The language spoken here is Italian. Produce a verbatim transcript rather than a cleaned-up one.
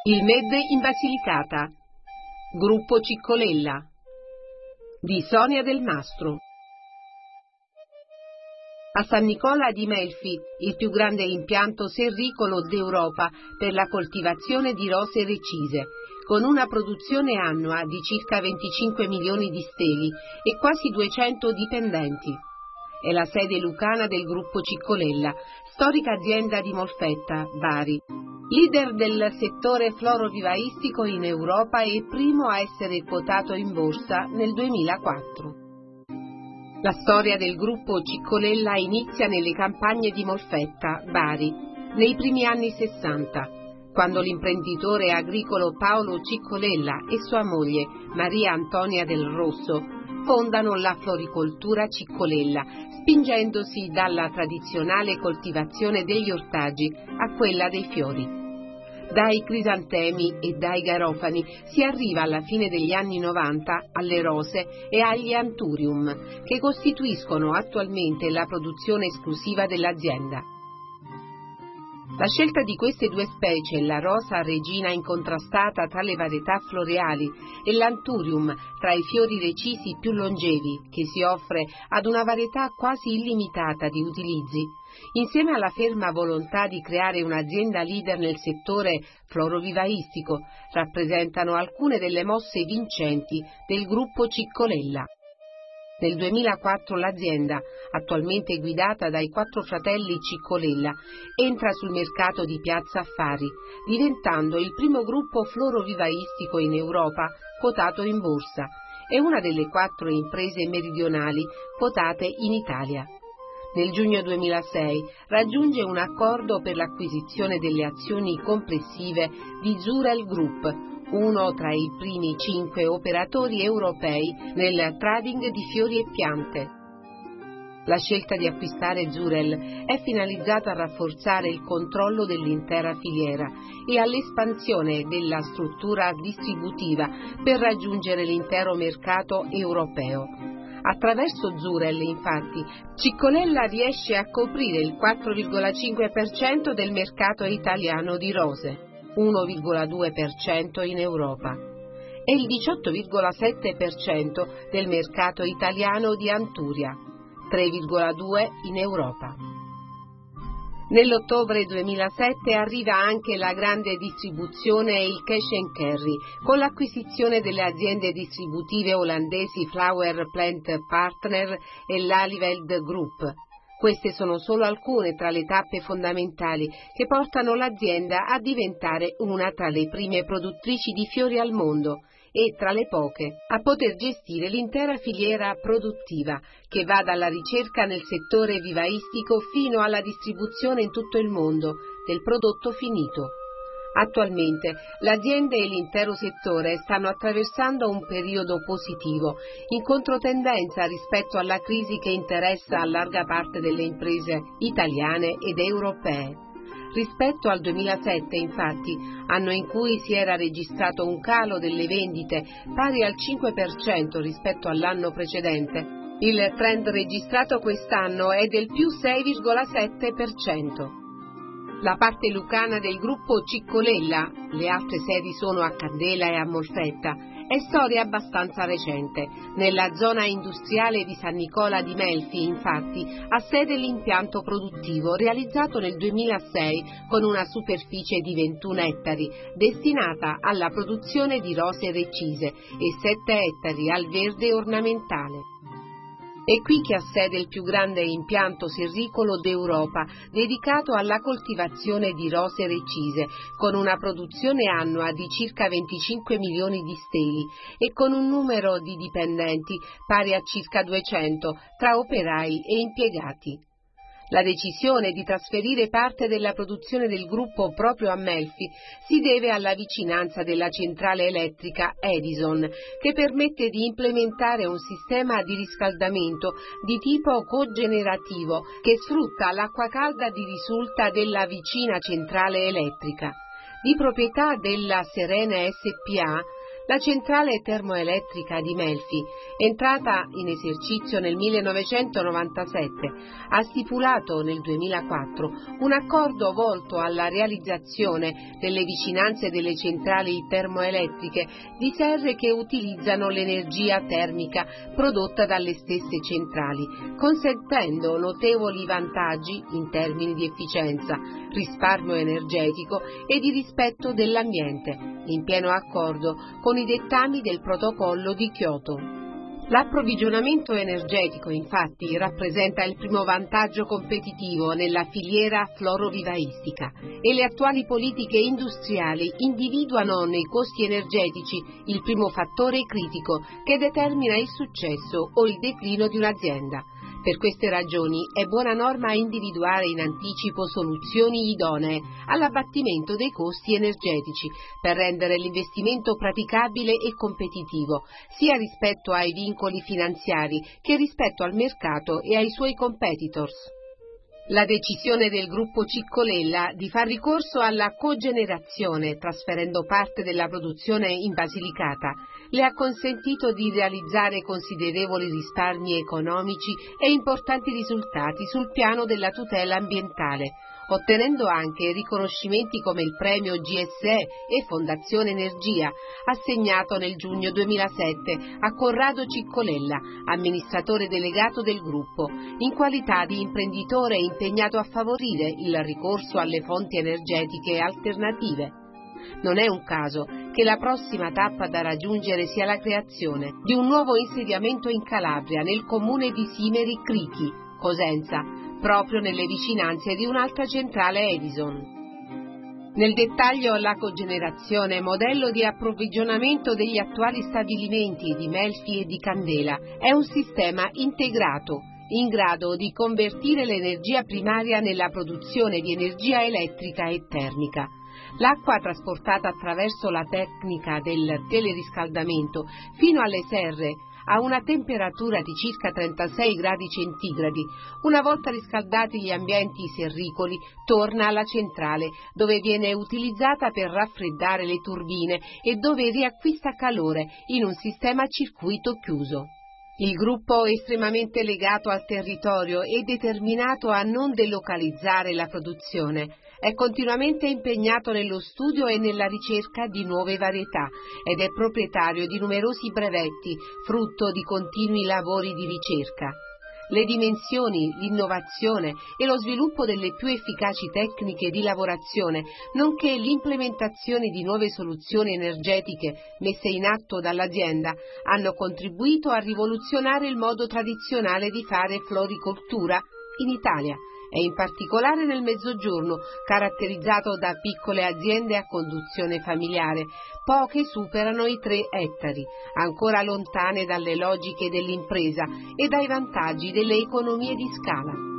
Il M E D in Basilicata. Gruppo Ciccolella di Sonia Del Mastro. A San Nicola di Melfi, il più grande impianto serricolo d'Europa per la coltivazione di rose recise, con una produzione annua di circa venticinque milioni di steli e quasi duecento dipendenti. È la sede lucana del gruppo Ciccolella, storica azienda di Molfetta, Bari. Leader del settore florovivaistico in Europa e primo a essere quotato in borsa nel duemilaquattro. La storia del gruppo Ciccolella inizia nelle campagne di Molfetta, Bari, nei primi anni sessanta, quando l'imprenditore agricolo Paolo Ciccolella e sua moglie Maria Antonia del Rosso fondano la floricoltura Ciccolella, spingendosi dalla tradizionale coltivazione degli ortaggi a quella dei fiori. Dai crisantemi e dai garofani si arriva alla fine degli anni novanta alle rose e agli anthurium, che costituiscono attualmente la produzione esclusiva dell'azienda. La scelta di queste due specie, la rosa regina incontrastata tra le varietà floreali e l'anthurium tra i fiori recisi più longevi, che si offre ad una varietà quasi illimitata di utilizzi, insieme alla ferma volontà di creare un'azienda leader nel settore florovivaistico, rappresentano alcune delle mosse vincenti del gruppo Ciccolella. Nel duemilaquattro l'azienda, attualmente guidata dai quattro fratelli Ciccolella, entra sul mercato di Piazza Affari, diventando il primo gruppo florovivaistico in Europa quotato in borsa e una delle quattro imprese meridionali quotate in Italia. Nel giugno duemilasei raggiunge un accordo per l'acquisizione delle azioni complessive di Zurel Group, uno tra i primi cinque operatori europei nel trading di fiori e piante. La scelta di acquistare Zurel è finalizzata a rafforzare il controllo dell'intera filiera e all'espansione della struttura distributiva per raggiungere l'intero mercato europeo. Attraverso Zurel, infatti, Ciccolella riesce a coprire il quattro virgola cinque per cento del mercato italiano di rose, uno virgola due per cento in Europa, e il diciotto virgola sette per cento del mercato italiano di Anturia, tre virgola due per cento in Europa. Nell'ottobre duemilasette arriva anche la grande distribuzione e il cash and carry, con l'acquisizione delle aziende distributive olandesi Flower Plant Partner e l'Aliveld Group. Queste sono solo alcune tra le tappe fondamentali che portano l'azienda a diventare una tra le prime produttrici di fiori al mondo e tra le poche a poter gestire l'intera filiera produttiva, che va dalla ricerca nel settore vivaistico fino alla distribuzione in tutto il mondo del prodotto finito. Attualmente l'azienda e l'intero settore stanno attraversando un periodo positivo, in controtendenza rispetto alla crisi che interessa a larga parte delle imprese italiane ed europee. Rispetto al duemilasette, infatti, anno in cui si era registrato un calo delle vendite pari al cinque per cento rispetto all'anno precedente, il trend registrato quest'anno è del più sei virgola sette per cento. La parte lucana del gruppo Ciccolella, le altre sedi sono a Candela e a Molfetta, è storia abbastanza recente. Nella zona industriale di San Nicola di Melfi, infatti, ha sede l'impianto produttivo realizzato nel duemilasei con una superficie di ventuno ettari, destinata alla produzione di rose recise, e sette ettari al verde ornamentale. È qui che ha sede il più grande impianto serricolo d'Europa dedicato alla coltivazione di rose recise, con una produzione annua di circa venticinque milioni di steli e con un numero di dipendenti pari a circa duecento tra operai e impiegati. La decisione di trasferire parte della produzione del gruppo proprio a Melfi si deve alla vicinanza della centrale elettrica Edison, che permette di implementare un sistema di riscaldamento di tipo cogenerativo che sfrutta l'acqua calda di risulta della vicina centrale elettrica. Di proprietà della Serena S P A, La centrale termoelettrica di Melfi, entrata in esercizio nel millenovecentonovantasette, ha stipulato nel duemilaquattro un accordo volto alla realizzazione, nelle vicinanze delle centrali termoelettriche, di serre che utilizzano l'energia termica prodotta dalle stesse centrali, consentendo notevoli vantaggi in termini di efficienza, risparmio energetico e di rispetto dell'ambiente, in pieno accordo con i dettami del protocollo di Kyoto. L'approvvigionamento energetico, infatti, rappresenta il primo vantaggio competitivo nella filiera florovivaistica e le attuali politiche industriali individuano nei costi energetici il primo fattore critico che determina il successo o il declino di un'azienda. Per queste ragioni è buona norma individuare in anticipo soluzioni idonee all'abbattimento dei costi energetici per rendere l'investimento praticabile e competitivo, sia rispetto ai vincoli finanziari che rispetto al mercato e ai suoi competitors. La decisione del gruppo Ciccolella di far ricorso alla cogenerazione, trasferendo parte della produzione in Basilicata, le ha consentito di realizzare considerevoli risparmi economici e importanti risultati sul piano della tutela ambientale, ottenendo anche riconoscimenti come il premio G S E e Fondazione Energia, assegnato nel giugno duemilasette a Corrado Ciccolella, amministratore delegato del gruppo, in qualità di imprenditore impegnato a favorire il ricorso alle fonti energetiche alternative. Non è un caso che la prossima tappa da raggiungere sia la creazione di un nuovo insediamento in Calabria, nel comune di Simeri Crichi, Cosenza, proprio nelle vicinanze di un'altra centrale Edison. Nel dettaglio, la cogenerazione, modello di approvvigionamento degli attuali stabilimenti di Melfi e di Candela, è un sistema integrato, in grado di convertire l'energia primaria nella produzione di energia elettrica e termica. L'acqua trasportata attraverso la tecnica del teleriscaldamento fino alle serre a una temperatura di circa trentasei gradi centigradi, una volta riscaldati gli ambienti serricoli, torna alla centrale, dove viene utilizzata per raffreddare le turbine e dove riacquista calore in un sistema a circuito chiuso. Il gruppo, estremamente legato al territorio e determinato a non delocalizzare la produzione, è continuamente impegnato nello studio e nella ricerca di nuove varietà ed è proprietario di numerosi brevetti, frutto di continui lavori di ricerca. Le dimensioni, l'innovazione e lo sviluppo delle più efficaci tecniche di lavorazione, nonché l'implementazione di nuove soluzioni energetiche messe in atto dall'azienda, hanno contribuito a rivoluzionare il modo tradizionale di fare floricoltura in Italia e in particolare nel Mezzogiorno, caratterizzato da piccole aziende a conduzione familiare, poche superano i tre ettari, ancora lontane dalle logiche dell'impresa e dai vantaggi delle economie di scala.